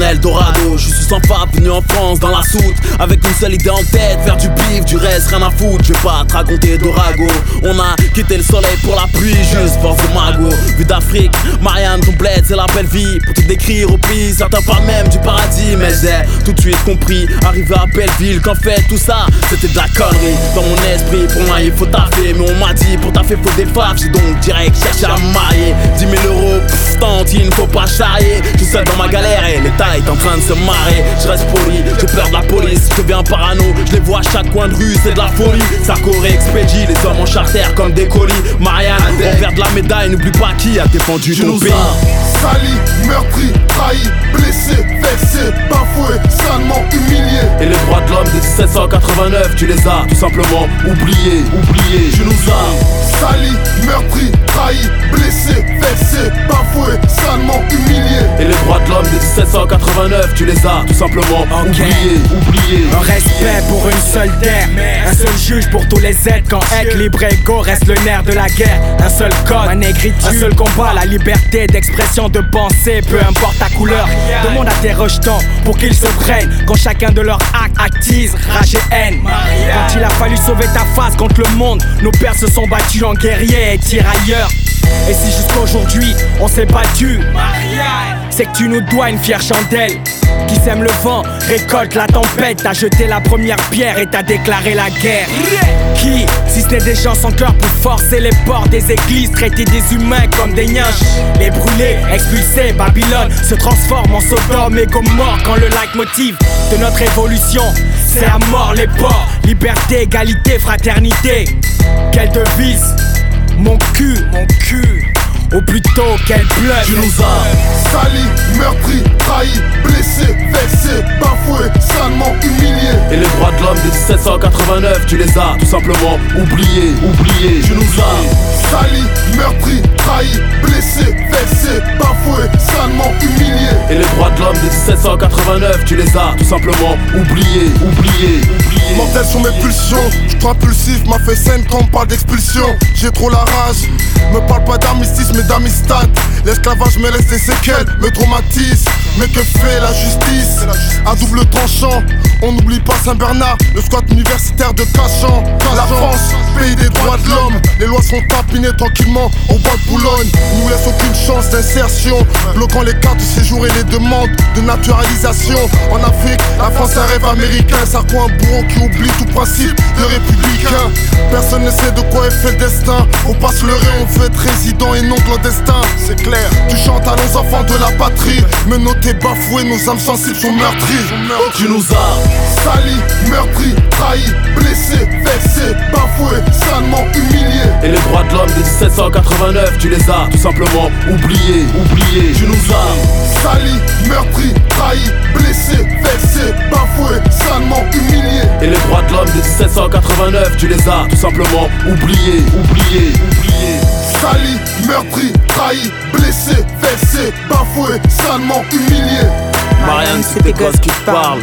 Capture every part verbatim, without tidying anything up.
Eldorado. Je suis sans fab, venu en France dans la soute, avec une seule idée en tête, faire du bif, du reste rien à foutre. Je vais pas te raconter d'Orago. On a quitté le soleil pour la pluie, juste force de mago. Vue d'Afrique, Marianne complète, c'est la belle vie. Pour te décrire au pays, certains parlent même du paradis. Mais j'ai tout de suite compris, arrivé à Belleville, qu'en fait tout ça, c'était de la connerie. Dans mon esprit, pour moi il faut taffer, mais on m'a dit pour taffer faut des faves. J'ai donc direct cherché à me marier. Dix mille euros, pff, tantine, faut pas charrier. Je suis seul dans ma galère et l'État est en train de se marrer. Je reste poli, j'ai peur de la police, je deviens parano. Je les vois à chaque coin de rue, c'est de la folie. Sarko expédie les hommes en charter comme des colis. Marianne, envers de la médaille, n'oublie pas qui a défendu ton pays. Sali, meurtri, trahi, blessé, vexé, bafoué, salement humilié. Et les droits de l'homme de dix-sept cent quatre-vingt-neuf, tu les as tout simplement oubliés, oubliés. Tu nous as sali, meurtri, trahi, blessé, vexé, bafoué, salement humilié. Et les droits de l'homme de dix-sept cent quatre-vingt-neuf, tu les as tout simplement okay. oubliés, oubliés. Un respect pour une seule terre, un seul juge pour tous les êtres. Quand être libre et égaux reste le nerf de la guerre. Un seul code, un négritude, un seul combat, la liberté d'expression, de pensée, peu importe ta couleur. Demande à tes rejetants pour qu'ils se prennent. Quand chacun de leurs actes attise rage et haine. Quand il a fallu sauver ta face contre le monde, nos pères se sont battus en guerriers et tirailleurs. Et si jusqu'à aujourd'hui on s'est battu, c'est que tu nous dois une fière chandelle. Qui sème le vent, récolte la tempête. T'as jeté la première pierre et t'as déclaré la guerre. Qui, si ce n'est des gens sans cœur pour forcer les portes des églises, traiter des humains comme des nyinches, les brûler, expulser, Babylone se transforme en Sodome et Gomorrhe. Quand le leitmotiv de notre évolution, c'est à mort les ports. Liberté, égalité, fraternité. Quelle devise, mon cul, mon cul. Ou plutôt qu'elle pleure. Tu nous as sali, meurtri, trahi, blessé, vexé, bafoué, salement humilié. Et les droits de l'homme de dix-sept cent quatre-vingt-neuf, tu les as tout simplement oubliés, oubliés. Tu nous as sali, meurtri, trahi, blessé, vexé, bafoué, salement humilié. Et les droits de l'homme de dix-sept cent quatre-vingt-neuf, tu les as tout simplement oubliés, oubliés, oubliés. Mortelles sont mes pulsions, je trop impulsif, m'a fait scène quand on parle d'expulsion. J'ai trop la rage, me parle pas d'armistice mais d'amistad. L'esclavage me laisse des séquelles, me traumatise. Mais que fait la justice? À double tranchant, on n'oublie pas Saint-Bernard, le squat universitaire de Cachan. La France, pays des droits de l'homme, les lois sont tapinées tranquillement au bois de Boulogne. Ils nous laissent aucune chance d'insertion, bloquant les cartes de séjour et les demandes de naturalisation. En Afrique, la France un rêve américain, Sarko un bourreau qui oublie tout principe de républicain. Personne ne sait de quoi est fait le destin. On passe le ré, on veut être résident et non clandestin. C'est clair, tu chantes à nos enfants de la patrie, mais nos t'es bafoué, nos âmes sensibles sont meurtries. Tu nous as sali, meurtri, trahi, blessé, vexé, bafoué, salement humilié. Et les droits de l'homme de dix-sept cent quatre-vingt-neuf, tu les as tout simplement oubliés, oubliés. Tu nous as sali, meurtri, trahi, blessé, vexé, bafoué, salement humilié. Et les droits de l'homme de dix-sept cent quatre-vingt-neuf, tu les as tout simplement oubliés, oubliés, oubliés. Sali, meurtri, trahi, blessé, vexé, bafoué, salement humilié. Marianne, c'est tes gosses qui te parlent.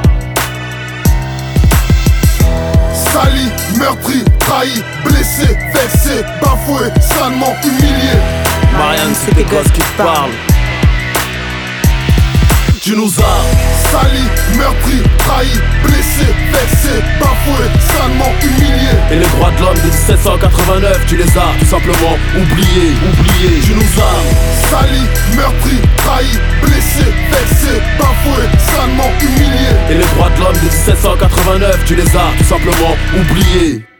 Sali, meurtri, trahi, blessé, vexé, bafoué, salement humilié. Marianne, c'est tes gosses qui te parlent. Tu nous as sali, meurtri, trahi, blessé, vexé, bafoué, salement humilié. Et les droits de l'homme de dix-sept cent quatre-vingt-neuf, tu les as tout simplement oubliés, oubliés. Tu nous as sali, meurtri, trahi, blessé, vexé, bafoué, salement humilié. Et les droits de l'homme de dix-sept cent quatre-vingt-neuf, tu les as tout simplement oubliés.